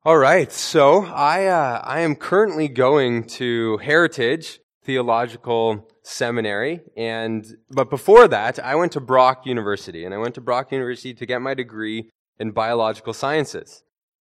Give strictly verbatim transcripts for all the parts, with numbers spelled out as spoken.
All right, so I uh, I am currently going to Heritage Theological Seminary, and but before that, I went to Brock University, and I went to Brock University to get my degree in biological sciences.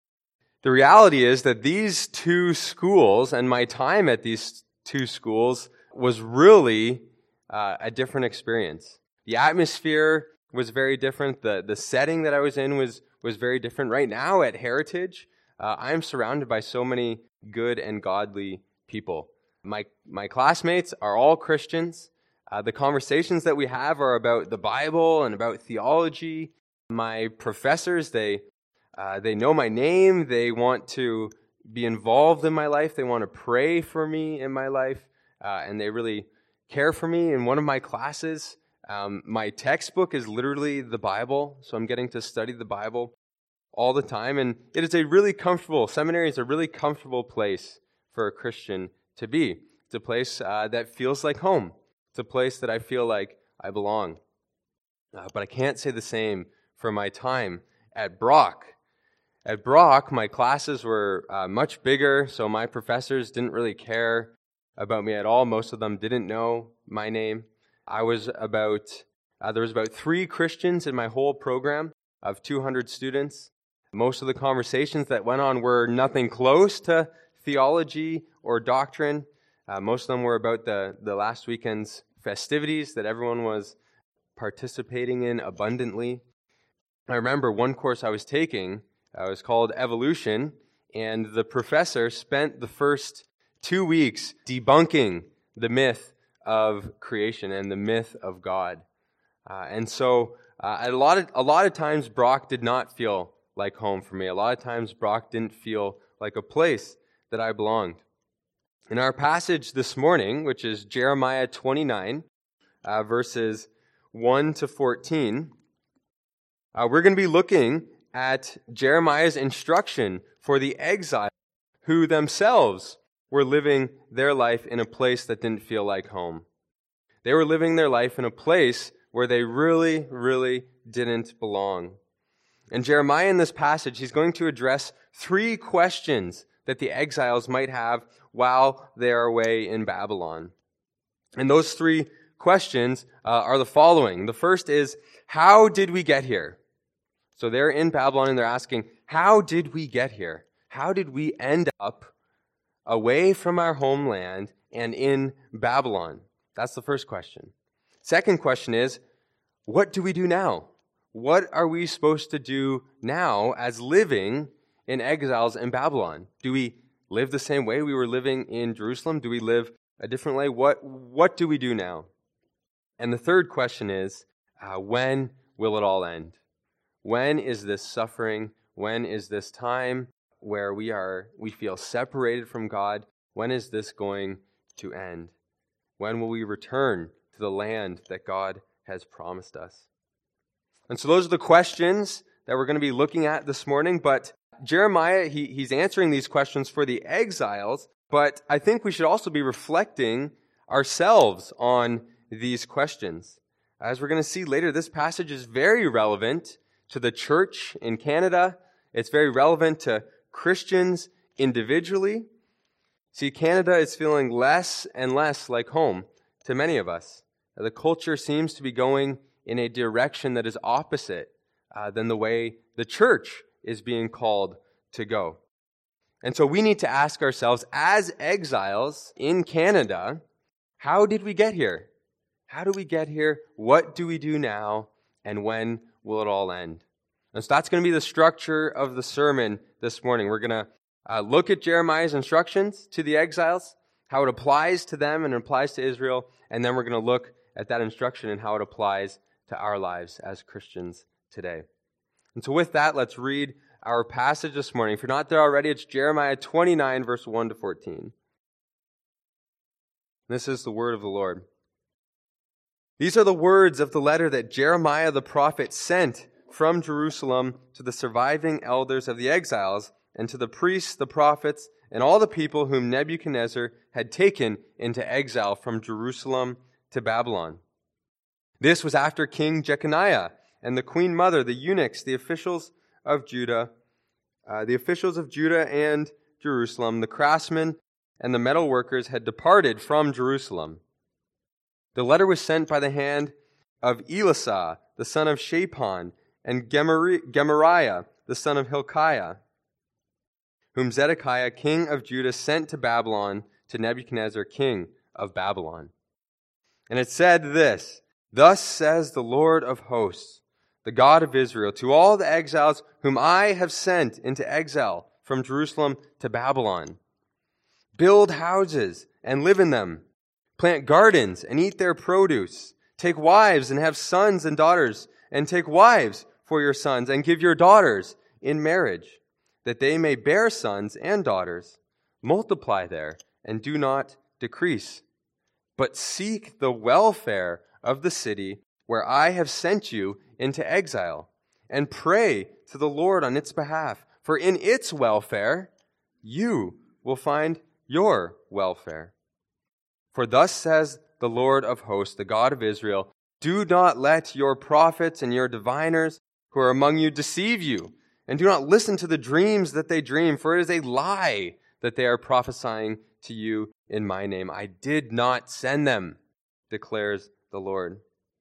The reality is that these two schools and my time at these two schools was really uh, a different experience. The atmosphere was very different. The the setting that I was in was was very different. Right now at Heritage, Uh, I am surrounded by so many good and godly people. My my classmates are all Christians. Uh, the conversations that we have are about the Bible and about theology. My professors, they uh, they know my name. They want to be involved in my life. They want to pray for me in my life, uh, and they really care for me. In one of my classes, um, my textbook is literally the Bible, so I'm getting to study the Bible all the time, and it is a really comfortable, seminary is a really comfortable place for a Christian to be. It's a place uh, that feels like home. It's a place that I feel like I belong. Uh, but I can't say the same for my time at Brock. At Brock, my classes were uh, much bigger, so my professors didn't really care about me at all. Most of them didn't know my name. I was about, uh, there was about three Christians in my whole program of two hundred students. Most of the conversations that went on were nothing close to theology or doctrine. Uh, most of them were about the, the last weekend's festivities that everyone was participating in abundantly. I remember one course I was taking, uh, it was called Evolution, and the professor spent the first two weeks debunking the myth of creation and the myth of God. Uh, and so uh, a lot of, a lot of times Brock did not feel like home for me. A lot of times Brock didn't feel like a place that I belonged. In our passage this morning, which is Jeremiah twenty-nine, uh, verses one to fourteen, uh, we're going to be looking at Jeremiah's instruction for the exiles who themselves were living their life in a place that didn't feel like home. They were living their life in a place where they really, really didn't belong. And Jeremiah in this passage, he's going to address three questions that the exiles might have while they are away in Babylon. And those three questions uh, are the following. The first is, how did we get here? So they're in Babylon and they're asking, how did we get here? How did we end up away from our homeland and in Babylon? That's the first question. Second question is, what do we do now? What are we supposed to do now as living in exiles in Babylon? Do we live the same way we were living in Jerusalem? Do we live a different way? What, what do we do now? And the third question is, uh, when will it all end? When is this suffering? When is this time where we are we feel separated from God? When is this going to end? When will we return to the land that God has promised us? And so those are the questions that we're going to be looking at this morning. But Jeremiah, he, he's answering these questions for the exiles, but I think we should also be reflecting ourselves on these questions. As we're going to see later, this passage is very relevant to the church in Canada. It's very relevant to Christians individually. See, Canada is feeling less and less like home to many of us. The culture seems to be going in a direction that is opposite uh, than the way the church is being called to go. And so we need to ask ourselves, as exiles in Canada, how did we get here? How do we get here? What do we do now? And when will it all end? And so that's going to be the structure of the sermon this morning. We're going to uh, look at Jeremiah's instructions to the exiles, how it applies to them and applies to Israel, and then we're going to look at that instruction and how it applies to our lives as Christians today. And so with that, let's read our passage this morning. If you're not there already, it's Jeremiah twenty-nine, verse one to fourteen. This is the word of the Lord. These are the words of the letter that Jeremiah the prophet sent from Jerusalem to the surviving elders of the exiles and to the priests, the prophets, and all the people whom Nebuchadnezzar had taken into exile from Jerusalem to Babylon. This was after King Jeconiah and the queen mother, the eunuchs, the officials of Judah, uh, the officials of Judah and Jerusalem, the craftsmen and the metal workers had departed from Jerusalem. The letter was sent by the hand of Elisah, the son of Shaphan, and Gemari- Gemariah, the son of Hilkiah, whom Zedekiah, king of Judah, sent to Babylon to Nebuchadnezzar, king of Babylon. And it said this, "Thus says the Lord of hosts, the God of Israel, to all the exiles whom I have sent into exile from Jerusalem to Babylon. Build houses and live in them. Plant gardens and eat their produce. Take wives and have sons and daughters, and take wives for your sons, and give your daughters in marriage, that they may bear sons and daughters. Multiply there, and do not decrease. But seek the welfare of the city where I have sent you into exile, and pray to the Lord on its behalf, for in its welfare you will find your welfare. For thus says the Lord of hosts, the God of Israel, do not let your prophets and your diviners who are among you deceive you, and do not listen to the dreams that they dream, for it is a lie that they are prophesying to you in my name. I did not send them, declares the Lord.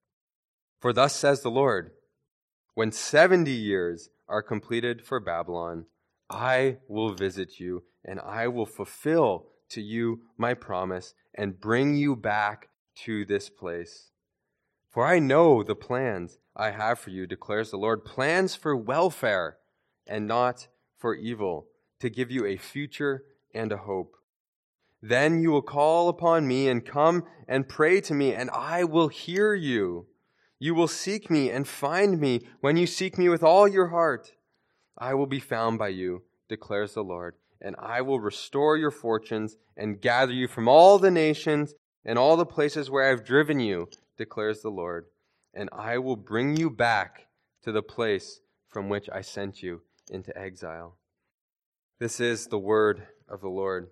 For thus says the Lord, when seventy years are completed for Babylon, I will visit you, and I will fulfill to you my promise, and bring you back to this place. For I know the plans I have for you, declares the Lord, plans for welfare and not for evil, to give you a future and a hope. Then you will call upon me and come and pray to me, and I will hear you. You will seek me and find me when you seek me with all your heart. I will be found by you, declares the Lord, and I will restore your fortunes and gather you from all the nations and all the places where I have driven you, declares the Lord, and I will bring you back to the place from which I sent you into exile." This is the word of the Lord.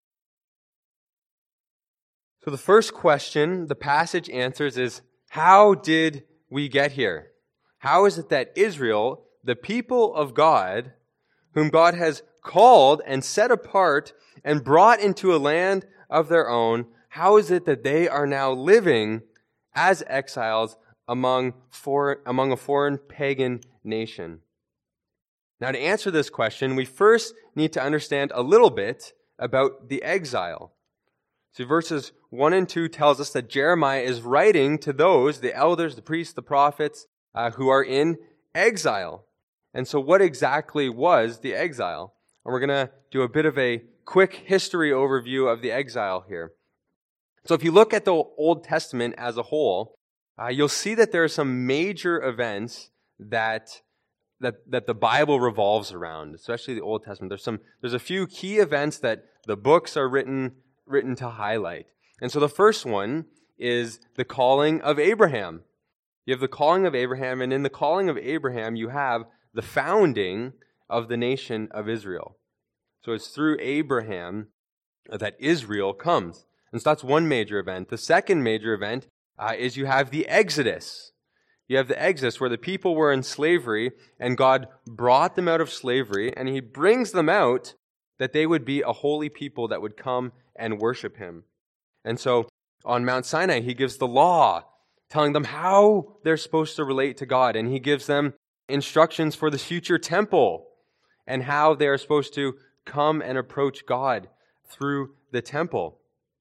So the first question the passage answers is, how did we get here? How is it that Israel, the people of God, whom God has called and set apart and brought into a land of their own, how is it that they are now living as exiles among, for, among a foreign pagan nation? Now, to answer this question, we first need to understand a little bit about the exile. So verses one and two tells us that Jeremiah is writing to those, the elders, the priests, the prophets, uh, who are in exile. And so what exactly was the exile? And we're going to do a bit of a quick history overview of the exile here. So if you look at the Old Testament as a whole, uh, you'll see that there are some major events that, that, that the Bible revolves around, especially the Old Testament. There's some, there's a few key events that the books are written written to highlight. And so the first one is the calling of Abraham. You have the calling of Abraham, and in the calling of Abraham, you have the founding of the nation of Israel. So it's through Abraham that Israel comes. And so that's one major event. The second major event uh, is you have the Exodus. You have the Exodus where the people were in slavery, and God brought them out of slavery, and he brings them out that they would be a holy people that would come and worship him. And so on Mount Sinai, he gives the law, telling them how they're supposed to relate to God. And he gives them instructions for the future temple and how they are supposed to come and approach God through the temple.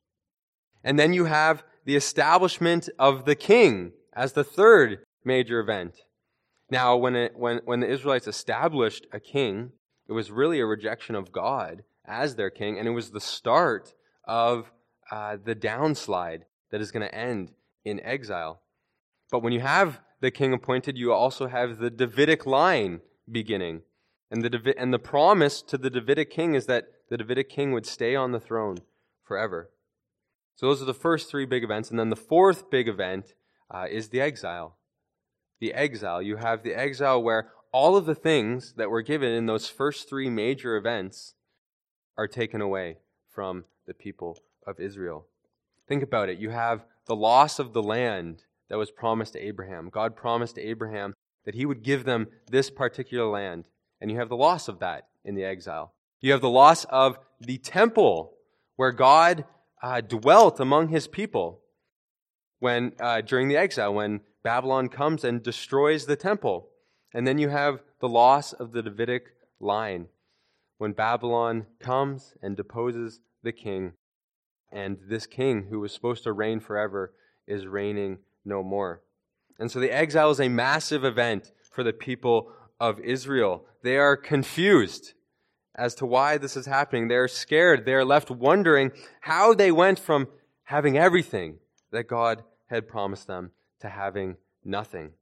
And then you have the establishment of the king as the third major event. Now, when it, when, when the Israelites established a king, it was really a rejection of God as their king, and it was the start of uh, the downslide that is going to end in exile. But when you have the king appointed, you also have the Davidic line beginning. And the, Davi- and the promise to the Davidic king is that the Davidic king would stay on the throne forever. So those are the first three big events. And then the fourth big event uh, is the exile. The exile. You have the exile where all of the things that were given in those first three major events are taken away from the people of Israel. Think about it. You have the loss of the land that was promised to Abraham. God promised to Abraham that he would give them this particular land. And you have the loss of that in the exile. You have the loss of the temple where God uh, dwelt among his people when uh, during the exile, when Babylon comes and destroys the temple. And then you have the loss of the Davidic line when Babylon comes and deposes the king. And this king who was supposed to reign forever is reigning no more. And so the exile is a massive event for the people of Israel. They are confused as to why this is happening. They're scared. They're left wondering how they went from having everything that God had promised them to having nothing.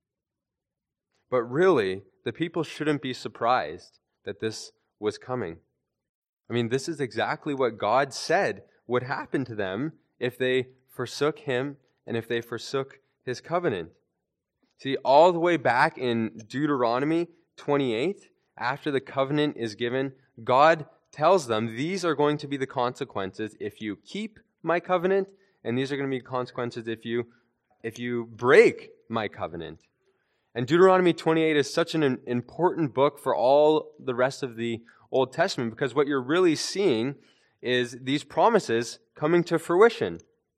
But really, the people shouldn't be surprised that this was coming. I mean, this is exactly what God said would happen to them if they forsook him and if they forsook his covenant. See, all the way back in Deuteronomy twenty-eight, after the covenant is given, God tells them these are going to be the consequences if you keep my covenant, and these are going to be consequences if you if you break my covenant. And Deuteronomy twenty-eight is such an important book for all the rest of the Old Testament, because what you're really seeing is these promises coming to fruition.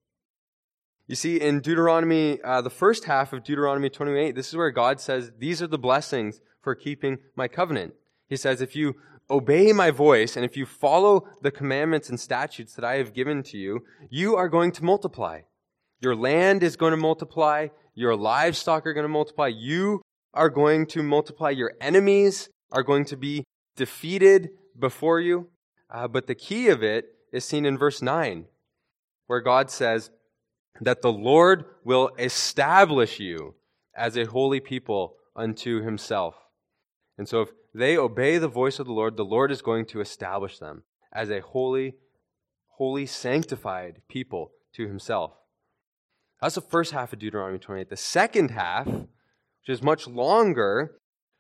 You see, in Deuteronomy, uh, the first half of Deuteronomy twenty-eight, this is where God says, these are the blessings for keeping my covenant. He says, if you obey my voice and if you follow the commandments and statutes that I have given to you, you are going to multiply. Your land is going to multiply. Your livestock are going to multiply. You are going to multiply. Your enemies are going to be defeated before you. Uh, but the key of it is seen in verse nine, where God says that the Lord will establish you as a holy people unto himself. And so if they obey the voice of the Lord, the Lord is going to establish them as a holy, holy, sanctified people to himself. That's the first half of Deuteronomy twenty-eight. The second half, which is much longer,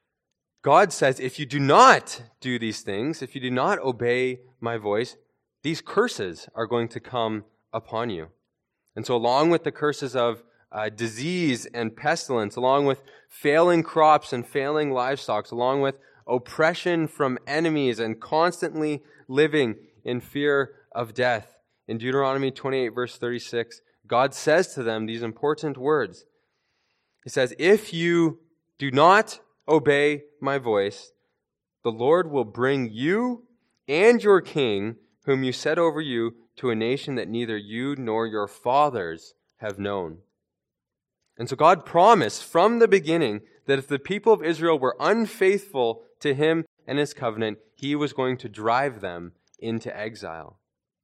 God says, if you do not do these things, if you do not obey my voice, these curses are going to come upon you. And so along with the curses of uh, disease and pestilence, along with failing crops and failing livestock, along with oppression from enemies and constantly living in fear of death, in Deuteronomy twenty-eight, verse thirty-six, God says to them these important words. He says, if you do not obey my voice, the Lord will bring you and your king, whom you set over you, to a nation that neither you nor your fathers have known. And so God promised from the beginning that if the people of Israel were unfaithful to him and his covenant, he was going to drive them into exile.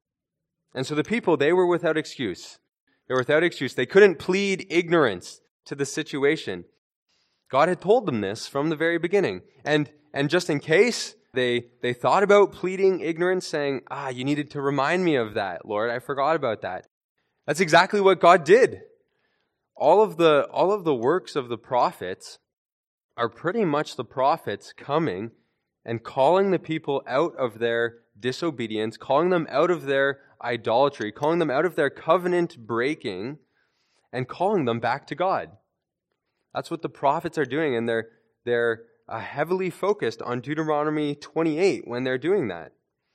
And so the people, they were without excuse. They were without excuse. They couldn't plead ignorance to the situation. God had told them this from the very beginning. And and just in case they they thought about pleading ignorance, saying, ah, you needed to remind me of that, Lord. I forgot about that. That's exactly what God did. All of the all of the works of the prophets are pretty much the prophets coming and calling the people out of their disobedience, calling them out of their idolatry, calling them out of their covenant breaking, and calling them back to God. That's what the prophets are doing, and they're they're uh, heavily focused on Deuteronomy twenty-eight when they're doing that.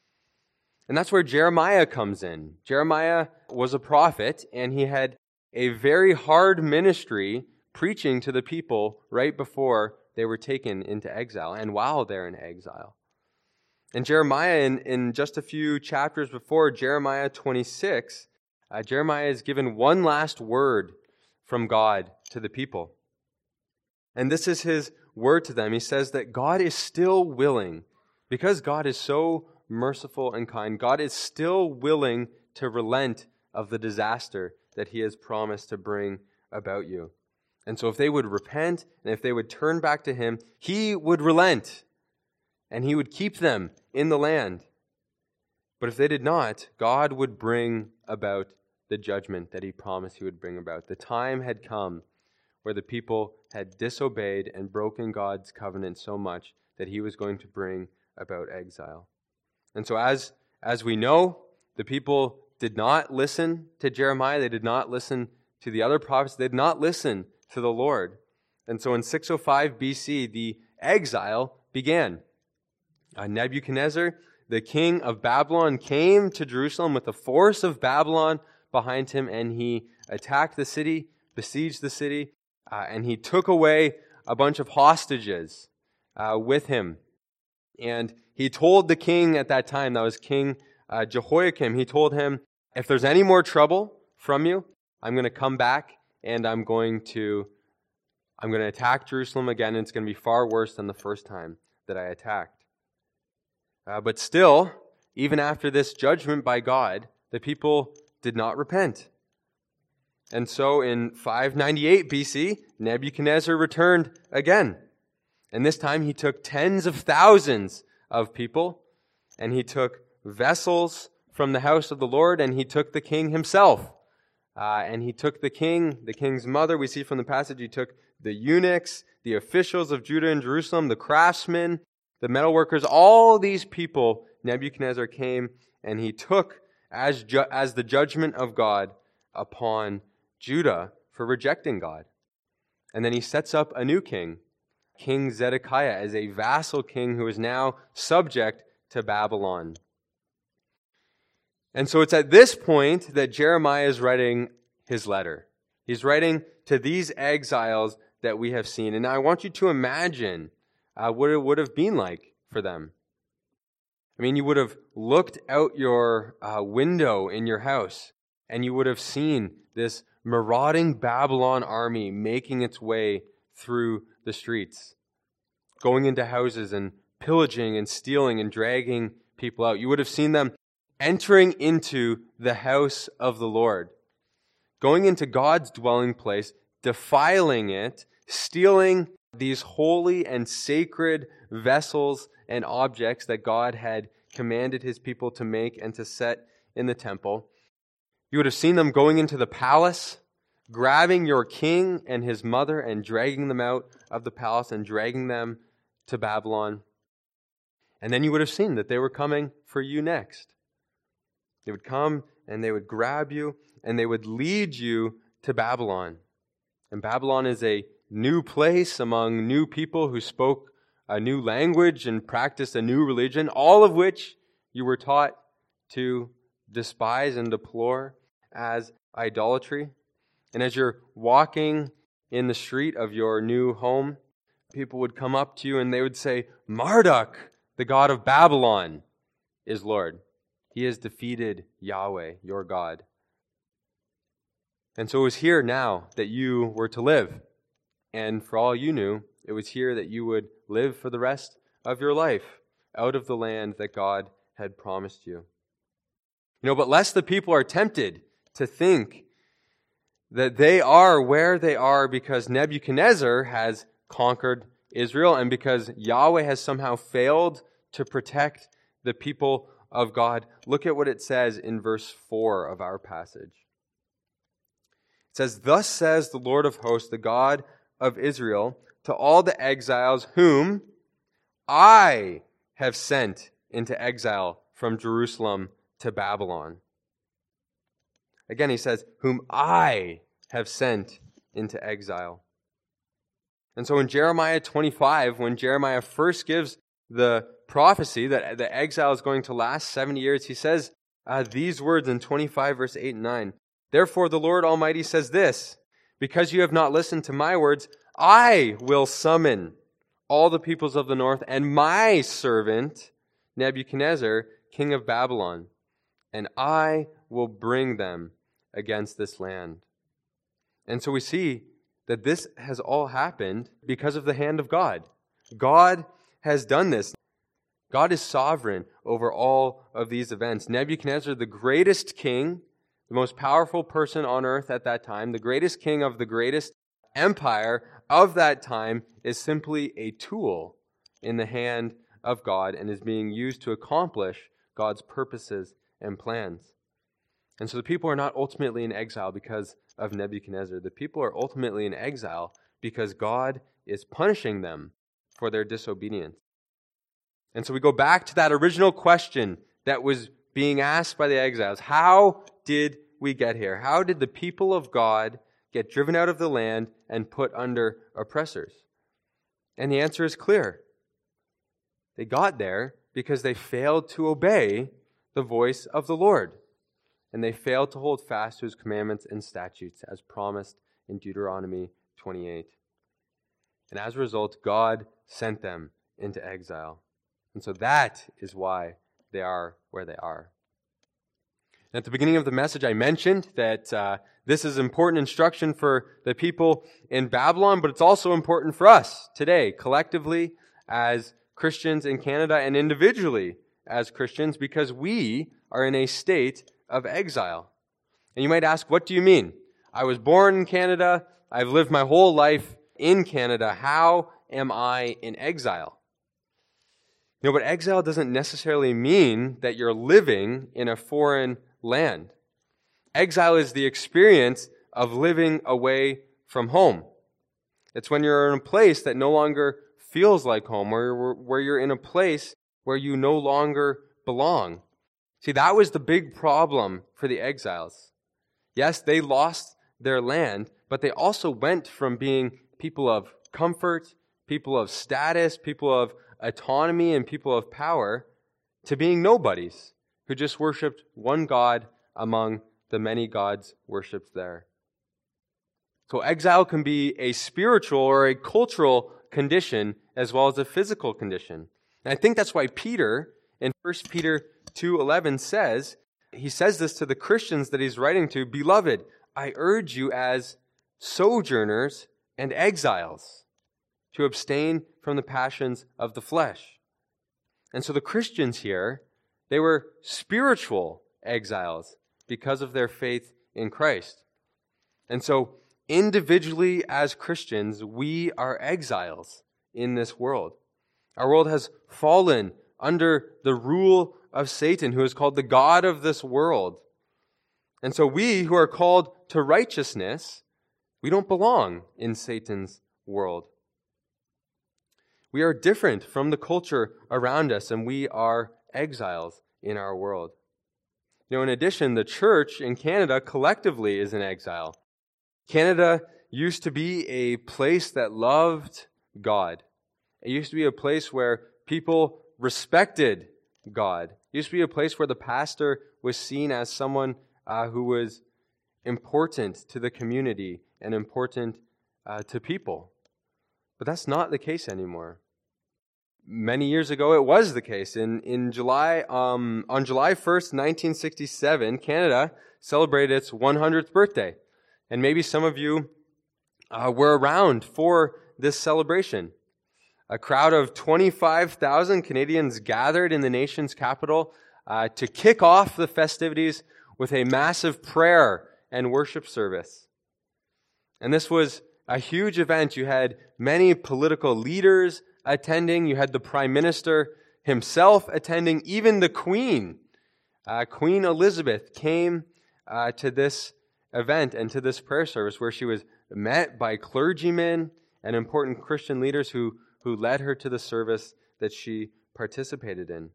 And that's where Jeremiah comes in. Jeremiah was a prophet, and he had a very hard ministry preaching to the people right before they were taken into exile and while they're in exile. And Jeremiah, in, in just a few chapters before, Jeremiah twenty-six, uh, Jeremiah is given one last word from God to the people. And this is his word to them. He says that God is still willing, because God is so merciful and kind, God is still willing to relent of the disaster that he has promised to bring about you. And so if they would repent and if they would turn back to him, he would relent and he would keep them in the land. But if they did not, God would bring about the judgment that he promised he would bring about. The time had come where the people had disobeyed and broken God's covenant so much that he was going to bring about exile. And so as, as we know, the people did not listen to Jeremiah. They did not listen to the other prophets. They did not listen to the Lord. And so in six oh five B C, the exile began. Uh, Nebuchadnezzar, the king of Babylon, came to Jerusalem with the force of Babylon behind him, and he attacked the city, besieged the city, uh, and he took away a bunch of hostages uh, with him. And he told the king at that time, that was King uh, Jehoiakim, he told him, if there's any more trouble from you, I'm going to come back and I'm going to I'm going to attack Jerusalem again, and it's going to be far worse than the first time that I attacked. Uh, but still, even after this judgment by God, the people did not repent. And so in five ninety-eight B C, Nebuchadnezzar returned again. And this time he took tens of thousands of people, and he took vessels from the house of the Lord, and he took the king himself. Uh, and he took the king, the king's mother, we see from the passage, he took the eunuchs, the officials of Judah and Jerusalem, the craftsmen, the metalworkers, all these people, Nebuchadnezzar came and he took as, ju- as the judgment of God upon Judah for rejecting God. And then he sets up a new king, King Zedekiah, as a vassal king who is now subject to Babylon. And so it's at this point that Jeremiah is writing his letter. He's writing to these exiles that we have seen. And now I want you to imagine uh, what it would have been like for them. I mean, you would have looked out your uh, window in your house, and you would have seen this marauding Babylon army making its way through the streets, going into houses and pillaging and stealing and dragging people out. You would have seen them entering into the house of the Lord, going into God's dwelling place, defiling it, stealing these holy and sacred vessels and objects that God had commanded his people to make and to set in the temple. You would have seen them going into the palace, grabbing your king and his mother and dragging them out of the palace and dragging them to Babylon. And then you would have seen that they were coming for you next. They would come and they would grab you and they would lead you to Babylon. And Babylon is a new place among new people who spoke a new language and practiced a new religion, all of which you were taught to despise and deplore as idolatry. And as you're walking in the street of your new home, people would come up to you and they would say, Marduk, the god of Babylon, is Lord. He has defeated Yahweh, your God. And so it was here now that you were to live. And for all you knew, it was here that you would live for the rest of your life, out of the land that God had promised you. You know, but lest the people are tempted to think that they are where they are because Nebuchadnezzar has conquered Israel and because Yahweh has somehow failed to protect the people of God. Look at what it says in verse four of our passage. It says, Thus says the Lord of hosts, the God of Israel, to all the exiles whom I have sent into exile from Jerusalem to Babylon. Again, he says, whom I have sent into exile. And so in Jeremiah twenty-five, when Jeremiah first gives the prophecy that the exile is going to last seventy years, he says uh, these words in twenty-five, verse eight and nine. Therefore the Lord Almighty says this, because you have not listened to my words, I will summon all the peoples of the north and my servant Nebuchadnezzar, king of Babylon, and I will bring them against this land. And so we see that this has all happened because of the hand of God. God has done this. God is sovereign over all of these events. Nebuchadnezzar, the greatest king, the most powerful person on earth at that time, the greatest king of the greatest empire of that time, is simply a tool in the hand of God and is being used to accomplish God's purposes and plans. And so the people are not ultimately in exile because of Nebuchadnezzar. The people are ultimately in exile because God is punishing them for their disobedience. And so we go back to that original question that was being asked by the exiles. How did we get here? How did the people of God get driven out of the land and put under oppressors? And the answer is clear. They got there because they failed to obey the voice of the Lord. And they failed to hold fast to his commandments and statutes as promised in Deuteronomy twenty-eight. And as a result, God sent them into exile. And so that is why they are where they are. And at the beginning of the message, I mentioned that uh, this is important instruction for the people in Babylon, but it's also important for us today, collectively as Christians in Canada and individually as Christians, because we are in a state of exile. And you might ask, what do you mean? I was born in Canada. I've lived my whole life in Canada. How am I in exile? You know, but exile doesn't necessarily mean that you're living in a foreign land. Exile is the experience of living away from home. It's when you're in a place that no longer feels like home, where you're, where you're in a place where you no longer belong. See, that was the big problem for the exiles. Yes, they lost their land, but they also went from being people of comfort, people of status, people of autonomy, and people of power, to being nobodies who just worshipped one God among the many gods worshipped there. So exile can be a spiritual or a cultural condition as well as a physical condition. And I think that's why Peter in First Peter two eleven says, he says this to the Christians that he's writing to, "Beloved, I urge you as sojourners and exiles to abstain from the passions of the flesh." And so the Christians here, they were spiritual exiles because of their faith in Christ. And so individually as Christians, we are exiles in this world. Our world has fallen under the rule of Satan, who is called the god of this world. And so we who are called to righteousness, we don't belong in Satan's world. We are different from the culture around us, and we are exiles in our world. You know, in addition, the church in Canada collectively is in exile. Canada used to be a place that loved God. It used to be a place where people respected God. It used to be a place where the pastor was seen as someone uh, who was important to the community and important uh, to people. But that's not the case anymore. Many years ago, it was the case. In in July, um, on July first, nineteen sixty-seven, Canada celebrated its one hundredth birthday, and maybe some of you uh, were around for this celebration. A crowd of twenty-five thousand Canadians gathered in the nation's capital uh, to kick off the festivities with a massive prayer and worship service. And this was a huge event. You had many political leaders attending. You had the Prime Minister himself attending. Even the Queen, uh, Queen Elizabeth, came uh, to this event and to this prayer service where she was met by clergymen and important Christian leaders who, who led her to the service that she participated in.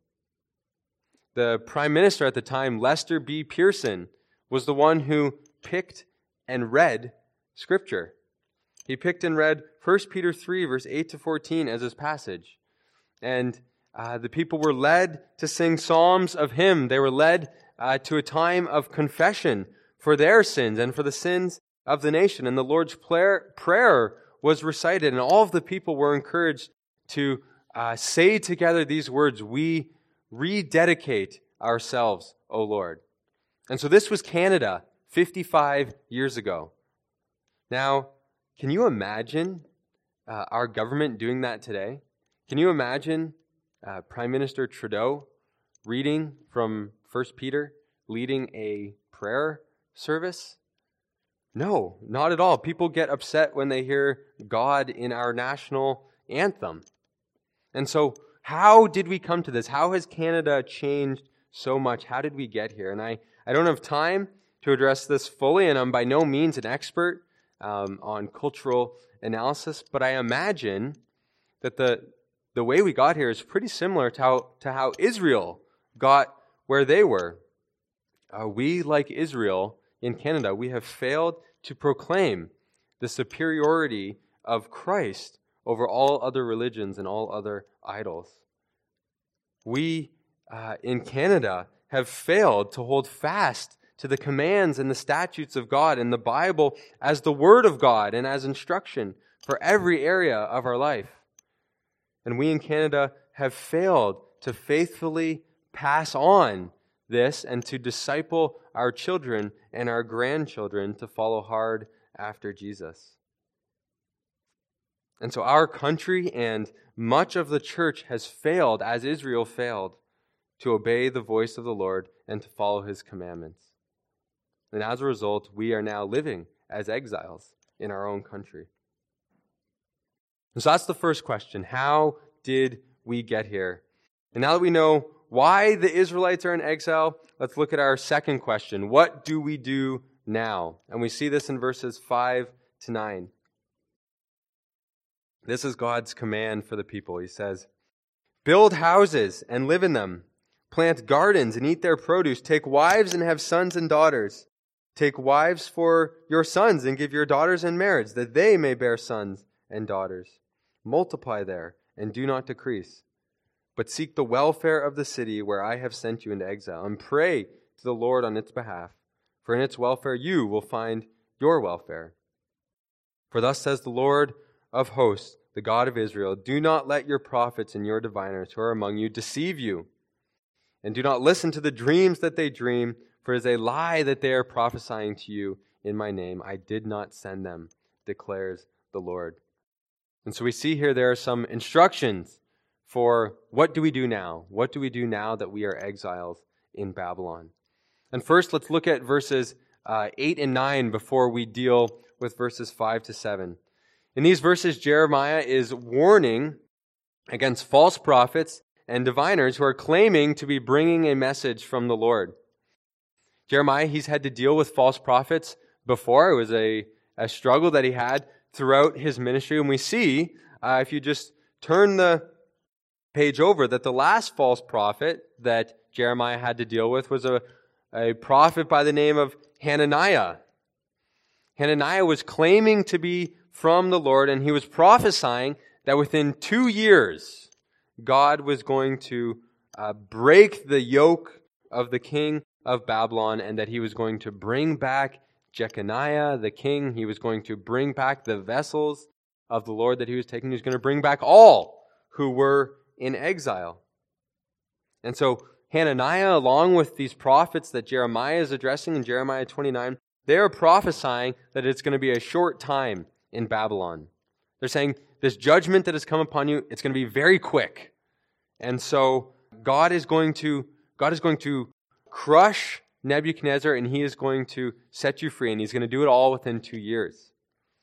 The Prime Minister at the time, Lester B. Pearson, was the one who picked and read Scripture. He picked and read First Peter three, verse eight to fourteen as his passage. And uh, the people were led to sing psalms of him. They were led uh, to a time of confession for their sins and for the sins of the nation. And the Lord's prayer, prayer was recited, and all of the people were encouraged to uh, say together these words, "We rededicate ourselves, O Lord." And so this was Canada fifty-five years ago. Now, can you imagine uh, our government doing that today? Can you imagine uh, Prime Minister Trudeau reading from First Peter, leading a prayer service? No, not at all. People get upset when they hear God in our national anthem. And so how did we come to this? How has Canada changed so much? How did we get here? And I, I don't have time to address this fully, and I'm by no means an expert um, on cultural analysis, but I imagine that the the way we got here is pretty similar to how, to how Israel got where they were. Uh, we, like Israel in Canada, we have failed to proclaim the superiority of Christ over all other religions and all other idols. We uh, in Canada have failed to hold fast to the commands and the statutes of God and the Bible as the Word of God and as instruction for every area of our life. And we in Canada have failed to faithfully pass on this and to disciple our children and our grandchildren to follow hard after Jesus. And so our country and much of the church has failed, as Israel failed, to obey the voice of the Lord and to follow His commandments. And as a result, we are now living as exiles in our own country. And so that's the first question. How did we get here? And now that we know why the Israelites are in exile, let's look at our second question. What do we do now? And we see this in verses five to nine. This is God's command for the people. He says, "Build houses and live in them. Plant gardens and eat their produce. Take wives and have sons and daughters. Take wives for your sons and give your daughters in marriage, that they may bear sons and daughters. Multiply there and do not decrease. But seek the welfare of the city where I have sent you into exile, and pray to the Lord on its behalf. For in its welfare you will find your welfare. For thus says the Lord of hosts, the God of Israel, do not let your prophets and your diviners who are among you deceive you. And do not listen to the dreams that they dream, for it is a lie that they are prophesying to you in my name. I did not send them, declares the Lord." And so we see here there are some instructions for what do we do now? What do we do now that we are exiles in Babylon? And first, let's look at verses uh, eight and nine before we deal with verses five to seven. In these verses, Jeremiah is warning against false prophets and diviners who are claiming to be bringing a message from the Lord. Jeremiah, he's had to deal with false prophets before. It was a, a struggle that he had throughout his ministry. And we see, uh, if you just turn the page over, that the last false prophet that Jeremiah had to deal with was a, a prophet by the name of Hananiah. Hananiah was claiming to be from the Lord, and he was prophesying that within two years, God was going to uh, break the yoke of the king of Babylon, and that he was going to bring back Jeconiah, the king. He was going to bring back the vessels of the Lord that he was taking. He was going to bring back all who were in exile. And so Hananiah, along with these prophets that Jeremiah is addressing in Jeremiah twenty-nine, they are prophesying that it's going to be a short time in Babylon. They're saying this judgment that has come upon you, it's going to be very quick. And so God is going to God is going to crush Nebuchadnezzar, and he is going to set you free, and he's going to do it all within two years.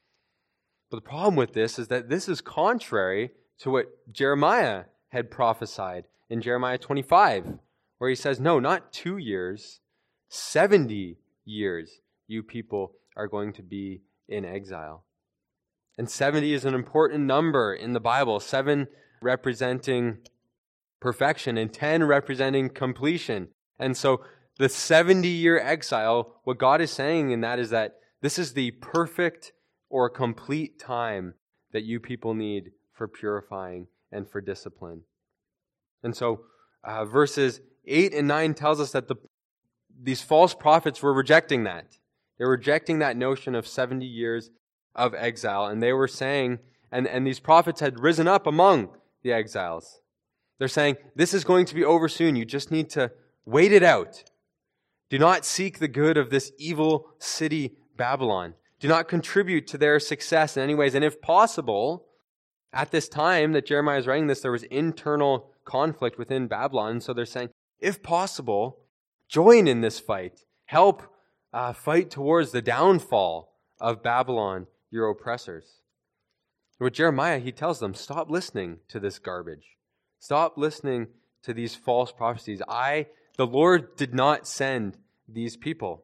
But the problem with this is that this is contrary to what Jeremiah had prophesied in Jeremiah twenty-five, where he says, no, not two years, seventy years you people are going to be in exile. And seventy is an important number in the Bible, seven representing perfection and ten representing completion. And so the seventy-year exile, what God is saying in that is that this is the perfect or complete time that you people need for purifying and for discipline. And so uh, verses eight and nine tells us that the these false prophets were rejecting that. They were rejecting that notion of seventy years of exile. And they were saying, and, and these prophets had risen up among the exiles. They're saying, this is going to be over soon. You just need to wait it out. Do not seek the good of this evil city, Babylon. Do not contribute to their success in any ways. And if possible, at this time that Jeremiah is writing this, there was internal conflict within Babylon. So they're saying, if possible, join in this fight. Help uh, fight towards the downfall of Babylon, your oppressors. With Jeremiah, he tells them, stop listening to this garbage. Stop listening to these false prophecies. I, the Lord, did not send these people.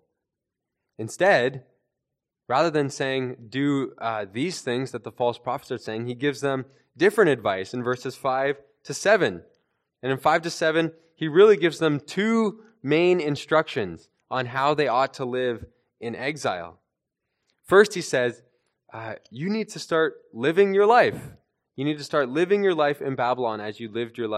Instead, rather than saying, do uh, these things that the false prophets are saying, he gives them different advice in verses five to seven. And in five to seven, he really gives them two main instructions on how they ought to live in exile. First, he says, uh, you need to start living your life. You need to start living your life in Babylon as you lived your life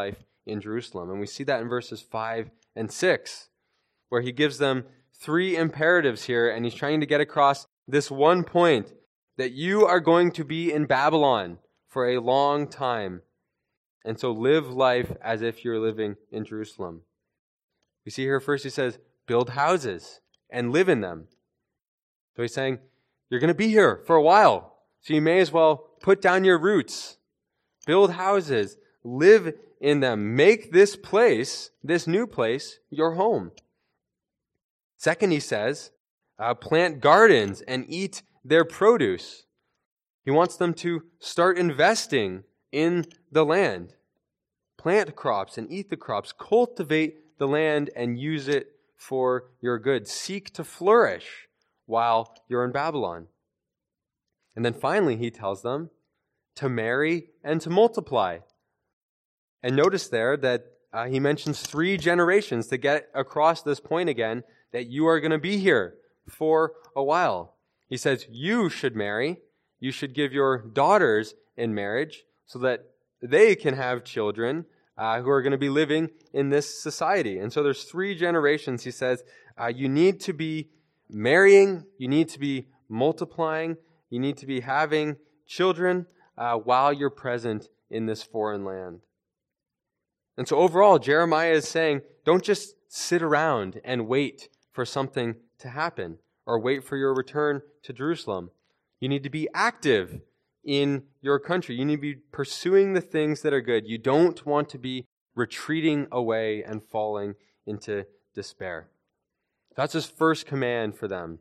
in Jerusalem. And we see that in verses five and six, where he gives them three imperatives here, and he's trying to get across this one point, that you are going to be in Babylon for a long time. And so live life as if you're living in Jerusalem. We see here first he says, build houses and live in them. So he's saying, you're going to be here for a while, so you may as well put down your roots, build houses, live in them, make this place, this new place, your home. Second, he says, uh, plant gardens and eat their produce. He wants them to start investing in the land. Plant crops and eat the crops. Cultivate the land and use it for your good. Seek to flourish while you're in Babylon. And then finally, he tells them to marry and to multiply. And notice there that uh, he mentions three generations to get across this point again, that you are going to be here for a while. He says you should marry. You should give your daughters in marriage so that they can have children uh, who are going to be living in this society. And so there's three generations. He says uh, you need to be marrying, you need to be multiplying, you need to be having children uh, while you're present in this foreign land. And so overall, Jeremiah is saying, don't just sit around and wait for something to happen or wait for your return to Jerusalem. You need to be active in your country. You need to be pursuing the things that are good. You don't want to be retreating away and falling into despair. That's his first command for them.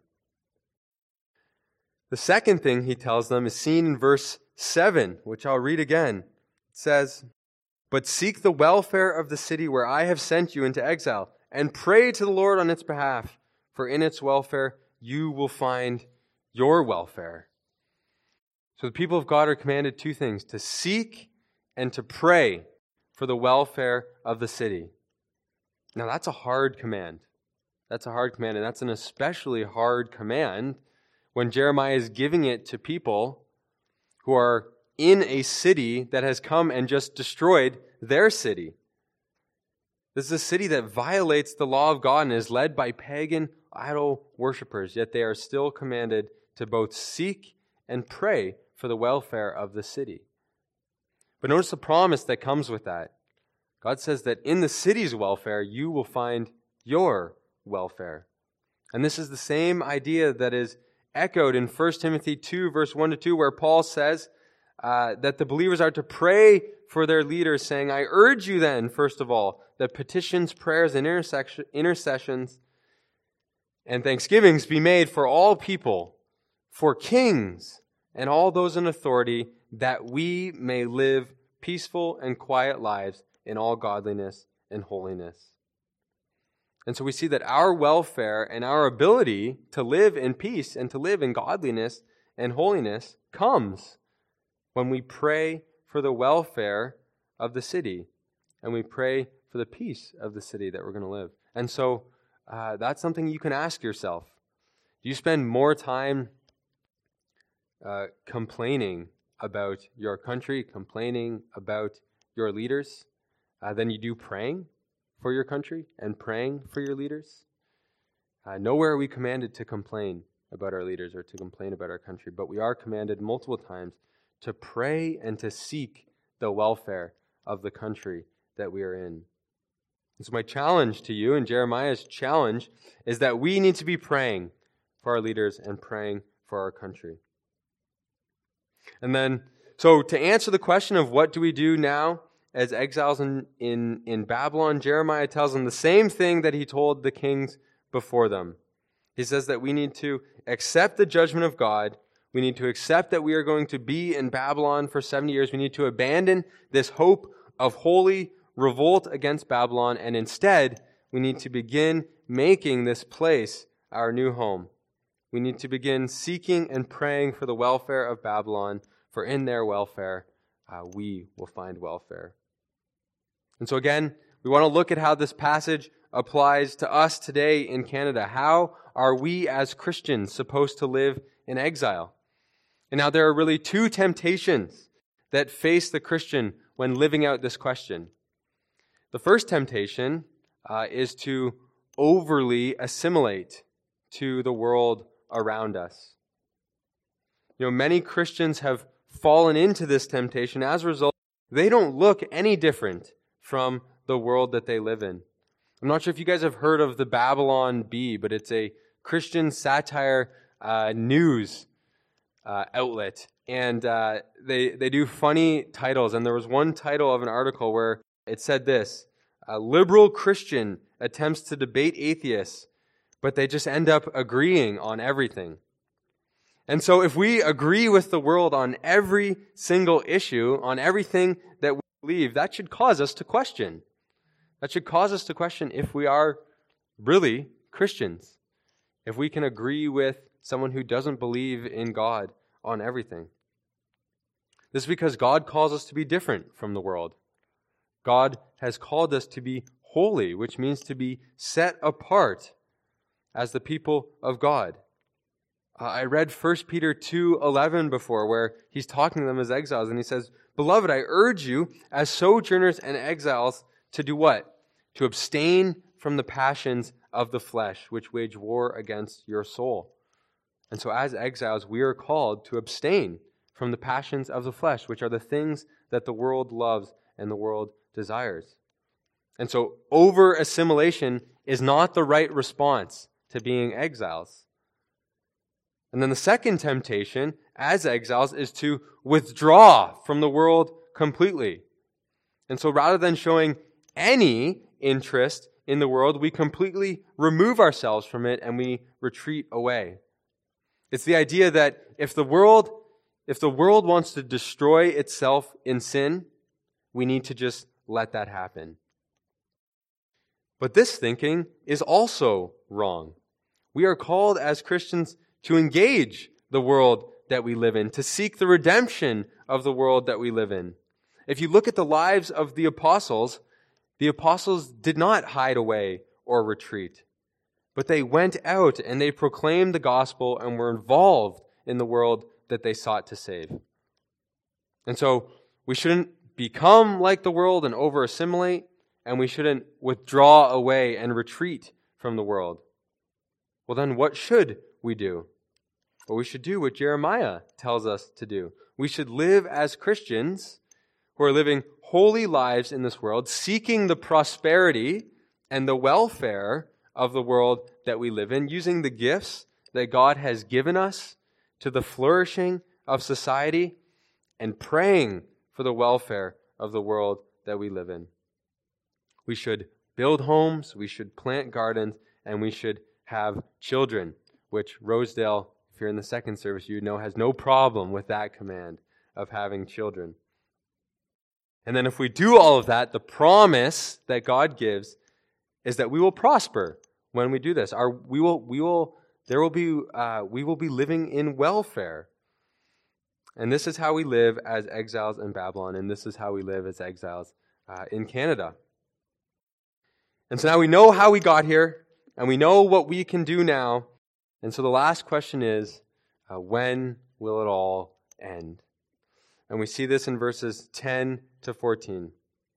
The second thing he tells them is seen in verse seven, which I'll read again. It says, but seek the welfare of the city where I have sent you into exile, and pray to the Lord on its behalf, for in its welfare you will find your welfare. So the people of God are commanded two things, to seek and to pray for the welfare of the city. Now that's a hard command. That's a hard command, and that's an especially hard command when Jeremiah is giving it to people who are in a city that has come and just destroyed their city. This is a city that violates the law of God and is led by pagan idol worshippers, yet they are still commanded to both seek and pray for the welfare of the city. But notice the promise that comes with that. God says that in the city's welfare, you will find your welfare. And this is the same idea that is echoed in First Timothy two, verse one to two, where Paul says uh, that the believers are to pray for their leaders, saying, I urge you then, first of all, that petitions, prayers, and intercessions and thanksgivings be made for all people, for kings, and all those in authority, that we may live peaceful and quiet lives in all godliness and holiness. And so we see that our welfare and our ability to live in peace and to live in godliness and holiness comes when we pray for the welfare of the city and we pray for the peace of the city that we're going to live. And so uh, that's something you can ask yourself. Do you spend more time uh, complaining about your country, complaining about your leaders, uh, than you do praying for your country and praying for your leaders? Uh, nowhere are we commanded to complain about our leaders or to complain about our country, but we are commanded multiple times to pray and to seek the welfare of the country that we are in. And so my challenge to you, and Jeremiah's challenge, is that we need to be praying for our leaders and praying for our country. And then, so to answer the question of what do we do now as exiles in, in, in Babylon, Jeremiah tells them the same thing that he told the kings before them. He says that we need to accept the judgment of God. We need to accept that we are going to be in Babylon for seventy years. We need to abandon this hope of holy revolt against Babylon, and instead, we need to begin making this place our new home. We need to begin seeking and praying for the welfare of Babylon, for in their welfare, uh, we will find welfare. And so again, we want to look at how this passage applies to us today in Canada. How are we as Christians supposed to live in exile? And now there are really two temptations that face the Christian when living out this question. The first temptation uh, is to overly assimilate to the world around us. You know, many Christians have fallen into this temptation. As a result, they don't look any different from the world that they live in. I'm not sure if you guys have heard of the Babylon Bee, but it's a Christian satire uh, news uh, outlet. And uh, they, they do funny titles. And there was one title of an article where it said this: a liberal Christian attempts to debate atheists, but they just end up agreeing on everything. And so if we agree with the world on every single issue, on everything that we believe, that should cause us to question. That should cause us to question if we are really Christians, if we can agree with someone who doesn't believe in God on everything. This is because God calls us to be different from the world. God has called us to be holy, which means to be set apart as the people of God. Uh, I read First Peter two eleven before, where he's talking to them as exiles, and he says, "Beloved, I urge you, as sojourners and exiles, to do what? To abstain from the passions of the flesh, which wage war against your soul." And so as exiles, we are called to abstain from the passions of the flesh, which are the things that the world loves and the world desires. And so over-assimilation is not the right response to being exiles. And then the second temptation as exiles is to withdraw from the world completely. And so rather than showing any interest in the world, we completely remove ourselves from it and we retreat away. It's the idea that if the world, if the world wants to destroy itself in sin, we need to just let that happen. But this thinking is also wrong. We are called as Christians to engage the world that we live in, to seek the redemption of the world that we live in. If you look at the lives of the apostles, the apostles did not hide away or retreat, but they went out and they proclaimed the gospel and were involved in the world that they sought to save. And so we shouldn't become like the world and over-assimilate, and we shouldn't withdraw away and retreat from the world. Well, then what should we do? Well, we should do what Jeremiah tells us to do. We should live as Christians who are living holy lives in this world, seeking the prosperity and the welfare of the world that we live in, using the gifts that God has given us to the flourishing of society, and praying for the welfare of the world that we live in. We should build homes, we should plant gardens, and we should have children, which Rosedale, if you're in the second service, you know has no problem with that command of having children. And then if we do all of that, the promise that God gives is that we will prosper when we do this. Our, we will, we will, there will be, uh, we will be living in welfare. And this is how we live as exiles in Babylon, and this is how we live as exiles uh, in Canada. And so now we know how we got here, and we know what we can do now. And so the last question is, uh, when will it all end? And we see this in verses ten to fourteen.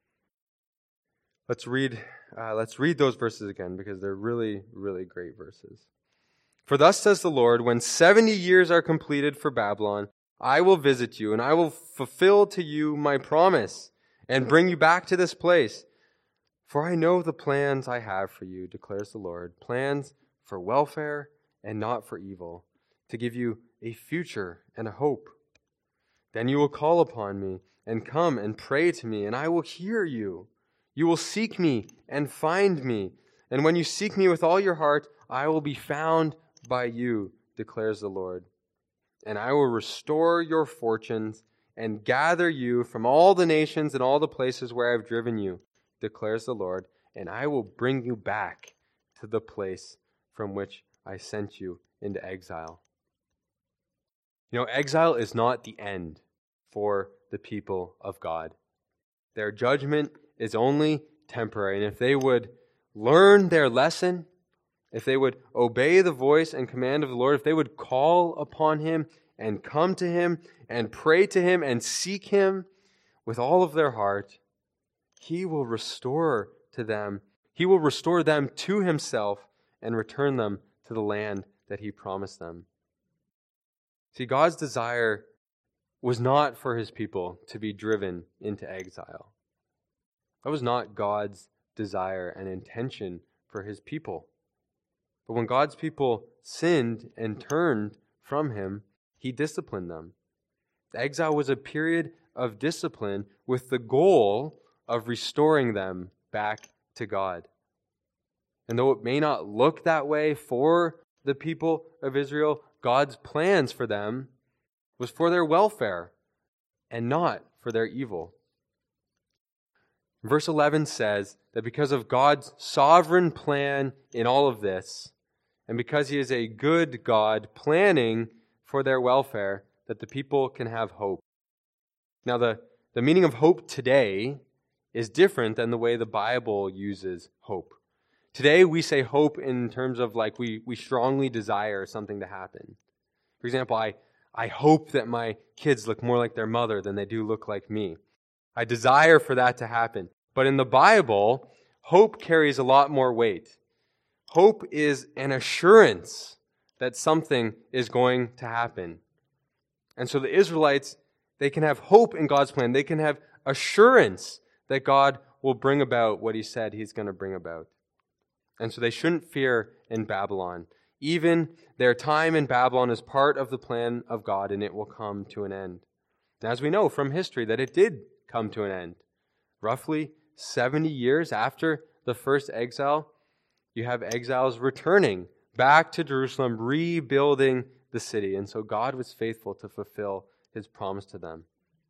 Let's read, uh, let's read those verses again, because they're really, really great verses. "For thus says the Lord, when seventy years are completed for Babylon, I will visit you, and I will fulfill to you my promise, and bring you back to this place. For I know the plans I have for you, declares the Lord, plans for welfare and not for evil, to give you a future and a hope. Then you will call upon me and come and pray to me, and I will hear you. You will seek me and find me, and when you seek me with all your heart, I will be found by you, declares the Lord. And I will restore your fortunes and gather you from all the nations and all the places where I have driven you, declares the Lord, and I will bring you back to the place from which I sent you into exile." You know, exile is not the end for the people of God. Their judgment is only temporary, and if they would learn their lesson, if they would obey the voice and command of the Lord, if they would call upon Him and come to Him and pray to Him and seek Him with all of their heart, He will restore to them, He will restore them to Himself and return them to the land that He promised them. See, God's desire was not for His people to be driven into exile. That was not God's desire and intention for His people. But when God's people sinned and turned from Him, He disciplined them. The exile was a period of discipline with the goal of restoring them back to God. And though it may not look that way for the people of Israel, God's plans for them was for their welfare and not for their evil. Verse eleven says that because of God's sovereign plan in all of this, and because He is a good God planning for their welfare, that the people can have hope. Now, the, the meaning of hope today is different than the way the Bible uses hope. Today, we say hope in terms of like we, we strongly desire something to happen. For example, I, I hope that my kids look more like their mother than they do look like me. I desire for that to happen. But in the Bible, hope carries a lot more weight. Hope is an assurance that something is going to happen. And so the Israelites, they can have hope in God's plan. They can have assurance that God will bring about what He said He's going to bring about. And so they shouldn't fear in Babylon. Even their time in Babylon is part of the plan of God, and it will come to an end. And as we know from history that it did come to an end. Roughly seventy years after the first exile, you have exiles returning back to Jerusalem, rebuilding the city. And so God was faithful to fulfill His promise to them.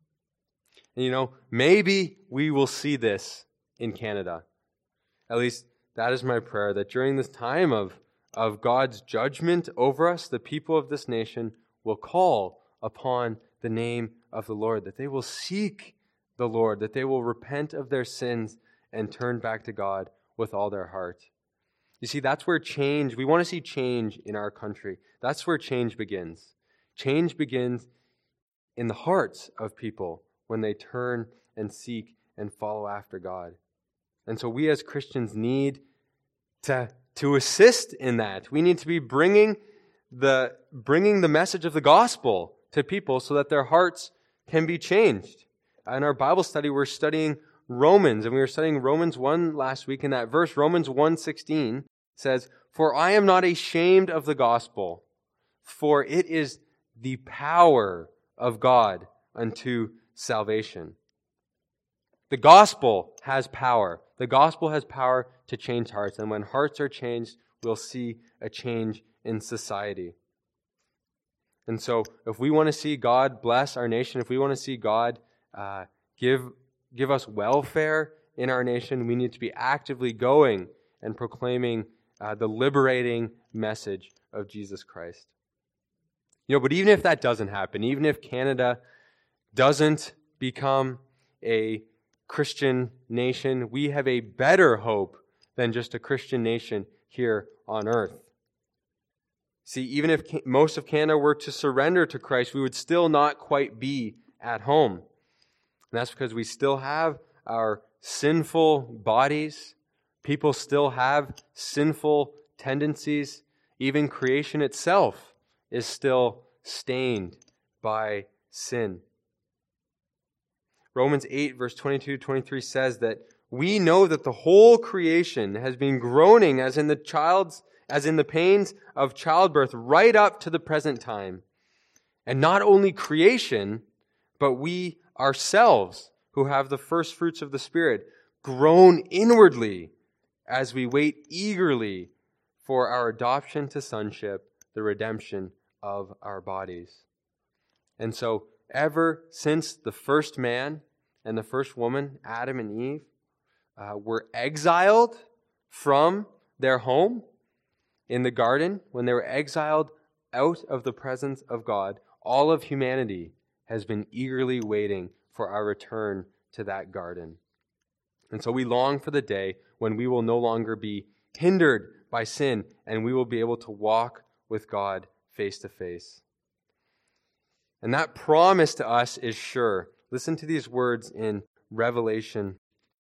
And you know, maybe we will see this in Canada. At least that is my prayer, that during this time of, of God's judgment over us, the people of this nation will call upon the name of the Lord, that they will seek the Lord, that they will repent of their sins and turn back to God with all their heart. You see, that's where change, we want to see change in our country. That's where change begins. Change begins in the hearts of people when they turn and seek and follow after God. And so we as Christians need to, to assist in that. We need to be bringing the, bringing the message of the gospel to people so that their hearts can be changed. In our Bible study, we're studying Romans, and we were studying Romans one last week. In that verse, Romans one sixteen says, "For I am not ashamed of the gospel, for it is the power of God unto salvation." The gospel has power. The gospel has power to change hearts. And when hearts are changed, we'll see a change in society. And so if we want to see God bless our nation, if we want to see God uh, give, give us welfare in our nation, we need to be actively going and proclaiming uh, the liberating message of Jesus Christ. You know, but even if that doesn't happen, even if Canada doesn't become a Christian nation, we have a better hope than just a Christian nation here on earth. See, even if most of Canada were to surrender to Christ, we would still not quite be at home. And that's because we still have our sinful bodies. People still have sinful tendencies. Even creation itself is still stained by sin. Romans eight, verse twenty-two to twenty-three says that we know that the whole creation has been groaning as in the child's, as in the pains of childbirth right up to the present time. And not only creation, but we ourselves, who have the first fruits of the Spirit, groan inwardly as we wait eagerly for our adoption to sonship, the redemption of our bodies. And so, ever since the first man and the first woman, Adam and Eve, uh, were exiled from their home in the garden, when they were exiled out of the presence of God, all of humanity has been eagerly waiting for our return to that garden. And so we long for the day when we will no longer be hindered by sin and we will be able to walk with God face to face. And that promise to us is sure. Listen to these words in Revelation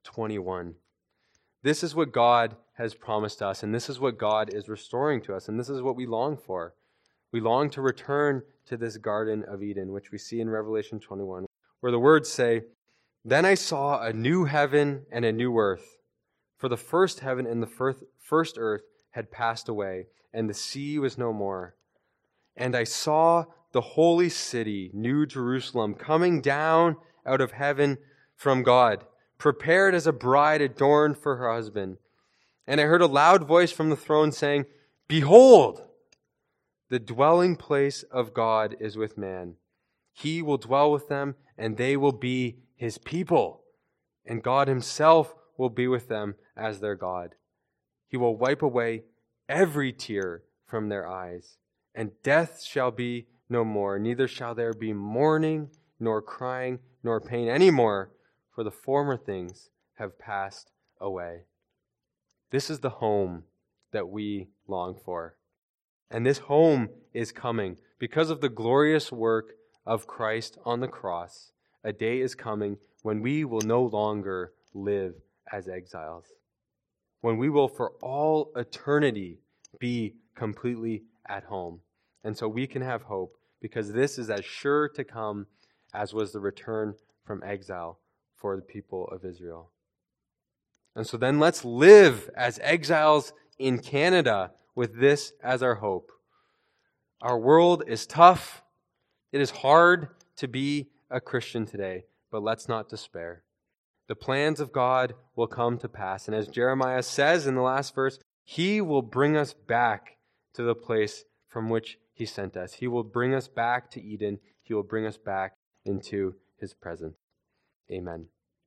twenty-one. This is what God has promised us, and this is what God is restoring to us, and this is what we long for. We long to return to this Garden of Eden, which we see in Revelation twenty-one, where the words say, "Then I saw a new heaven and a new earth, for the first heaven and the first earth had passed away, and the sea was no more. And I saw the holy city, New Jerusalem, coming down out of heaven from God, prepared as a bride adorned for her husband. And I heard a loud voice from the throne saying, 'Behold, the dwelling place of God is with man. He will dwell with them, and they will be his people. And God himself will be with them as their God. He will wipe away every tear from their eyes, and death shall be no more. Neither shall there be mourning, nor crying, nor pain any more, for the former things have passed away.'" This is the home that we long for. And this home is coming because of the glorious work of Christ on the cross. A day is coming when we will no longer live as exiles, when we will for all eternity be completely at home. And so we can have hope because this is as sure to come as was the return from exile for the people of Israel. And so then let's live as exiles in Canada with this as our hope. Our world is tough. It is hard to be a Christian today, but let's not despair. The plans of God will come to pass. And as Jeremiah says in the last verse, He will bring us back to the place from which He sent us. He will bring us back to Eden. He will bring us back into His presence. Amen.